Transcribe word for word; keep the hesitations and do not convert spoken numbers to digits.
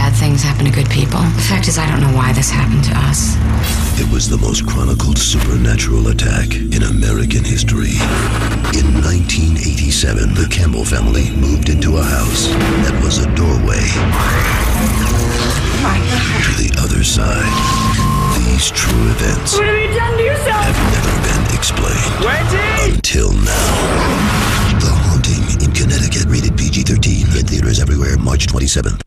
bad things happen to good people. The fact is, I don't know why this happened to us. It was the most chronicled supernatural attack in American history. In nineteen eighty-seven, the Campbell family moved into a house that was a doorway to the other side. These true events What have you done to yourself? have never been explained. Wendy! Until now. The Haunting in Connecticut, rated P G thirteen. In theaters everywhere, March twenty-seventh.